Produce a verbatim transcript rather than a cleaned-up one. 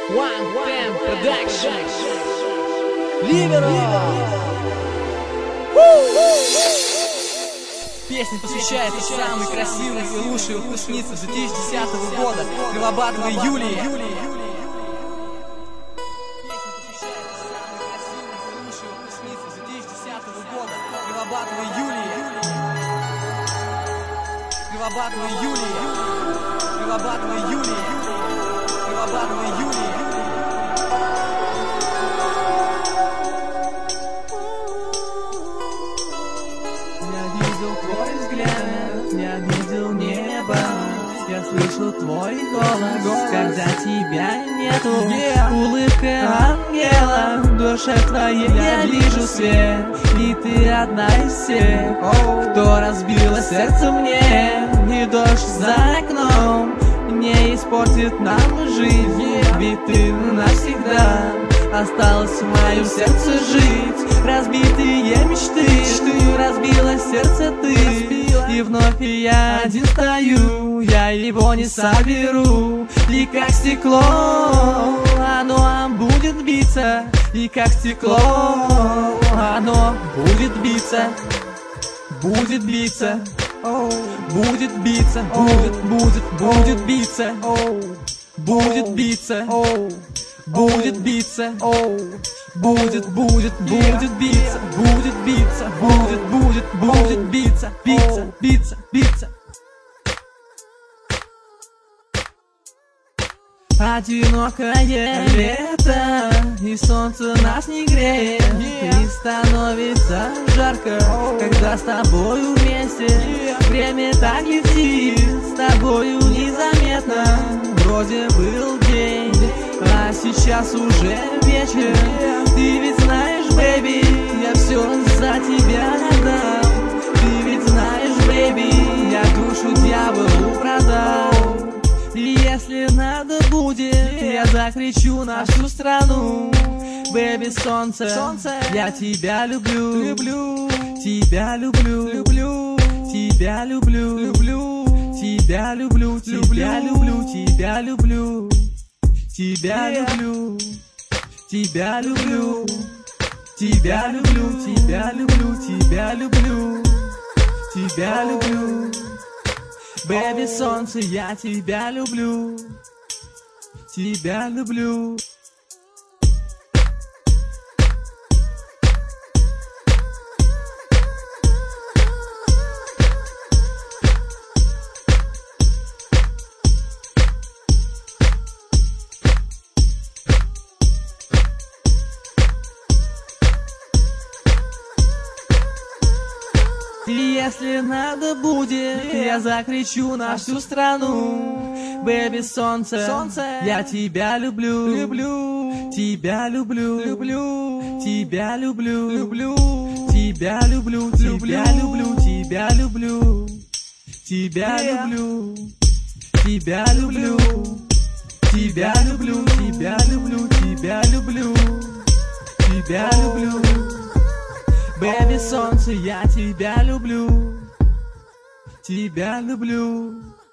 One Pen Production. Ливера. Песня посвящается самой красивой и лучшей выпускнице две тысячи десятого года, Крылобатовой Юлии. Крылобатовой Юлии. Крылобатовой Юлии. Крылобатовой Юлии. Крылобатовой Юлии. Я видел твой взгляд, я видел небо, я слышу твой голос, когда тебя нету. Улыбка ангела, в душе твоей я вижу свет, и ты одна из всех, кто разбила сердце мне. И дождь за окном не испортит нам жизнь, ведь ты навсегда осталась в моем сердце жить. Разбитые мечты, разбила сердце ты, и вновь я один стою, я его не соберу. И как стекло оно будет биться, и как стекло оно будет биться, будет биться, будет биться, будет, будет, будет биться, будет биться, будет биться, будет, будет, будет биться, будет биться, будет, будет, будет биться, биться, биться, биться. Одинокое лето, и солнце нас не греет, и становится жарко, когда с тобою вместе. Время так летит, с тобою незаметно. Вроде был день, а сейчас уже вечер. Ты ведь знаешь, бэйби, я все за тебя отдам. Ты ведь знаешь, бэйби, я душу дьяволу продал. И если надо будет, я закричу на всю страну: бэби, солнце, солнце, я тебя люблю, люблю, тебя люблю, люблю, тебя люблю, люблю, тебя люблю, тебя люблю, тебя люблю, тебя люблю, тебя люблю, тебя люблю, тебя люблю, тебя люблю, тебя люблю. Бэби, солнце, я тебя люблю, тебя люблю. И если надо будет, я закричу на всю страну: бэби, солнце, солнце, я тебя люблю, люблю, тебя люблю, люблю, тебя люблю, люблю, тебя люблю, тебя люблю, тебя люблю, тебя люблю, тебя люблю, тебя люблю, тебя люблю, тебя люблю, тебя люблю. Бэби, солнце, я тебя люблю, тебя люблю.